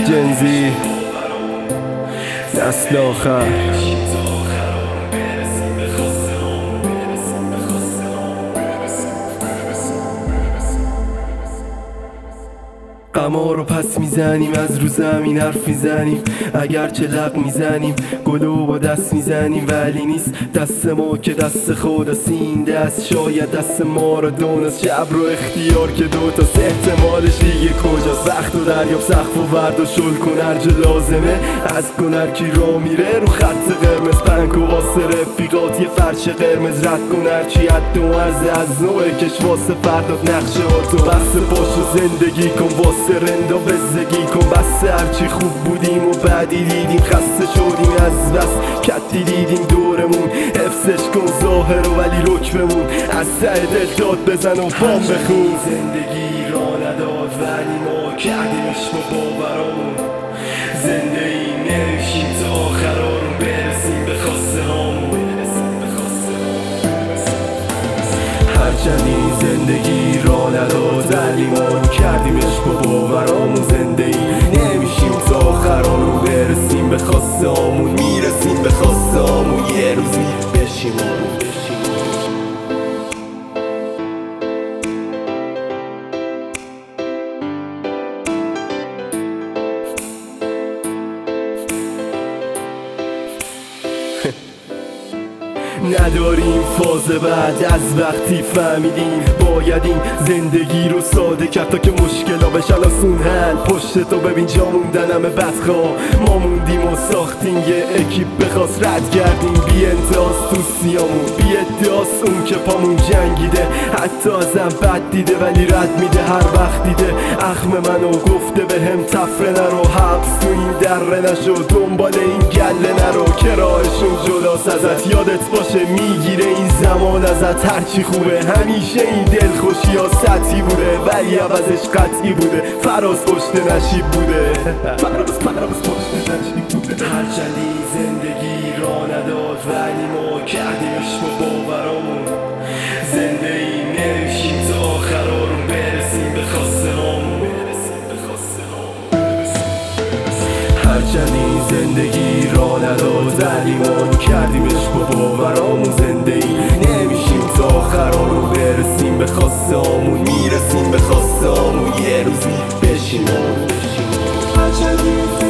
جنزی نسل آخر غما رو پس میزنیم، از رو زمین حرف میزنیم، اگرچه لق میزنیم، گلو با دست میزنیم، ولی نیست دست ما که دست خداست. این دست شاید دست ما رو دونست، شب رو اختیار که دوتاست، احتمالش دیگه کجاست. وقت و دریاب سقف و ورد و شل کن هر جا لازمه، از کن هر کی را میره رو خط قرمز، پنک و واسه رفیقات یه فرش قرمز، رد کن هرچی حد و مرز از نوع کش واسه فردات نقشه ها تو بس باش و زندگی کن، واسه رندا بزدگی کن، بس هرچی خوب بودیم و بعدی دیدیم، خسته شدیم از بس کتی دیدیم دورمون، حفظش کن ظاهر و ولی رک بمون، از ته دل داد بزن و بام بخون. زندگی را نداد ولی ما کردیمش با باورامون، زنده ای نمیشیم تا آخرارون برسیم به خواسته هامون. هرچند این زندگی را نداد ولی ما کردیمش با باورامون، زنده ای نمیشیم تا آخرارون برسیم به خواسته هامون، میرسیم به خواسته هامون، یه روزی بشیم نداریم فاز بعد از وقتی فهمیدیم باید این زندگی رو ساده کرد تا که مشکلا بشن آسون حل. پشت تو ببین جا موندن همه بدخواه، ما موندیم و ساختیم یه اکیپ بخواست رد گردیم بی انتهاز تو سیامون، بی ادعاست اون که پامون جنگیده، حتی ازم بد دیده ولی رد میده هر وقت دیده اخم منو، گفته به هم تفره نرو، حبس تو این دره نشو، دنبال این گله نرو که راهشون جداست ازت، یادت باشه میگیره این زمان ازت هرچی خوبه، همیشه این دلخوشی ها سطحی بوده ولی عوضش قطعی بوده، فراز پشت نشیب بوده، فراز پشت نشیب بوده. هرچند این زندگی را نداد ولی ما کردیمش با باورامون، زنده ای نمیشیم تا آخرارون برسیم به خواسته هامون. هرچند این زندگی را نداد ولی ما کردیمش با باورامون، زنده ای نمیشیم تا آخرارون برسیم به خواسته هامون، میرسیم به خواسته هامون، یه روزی بشیم.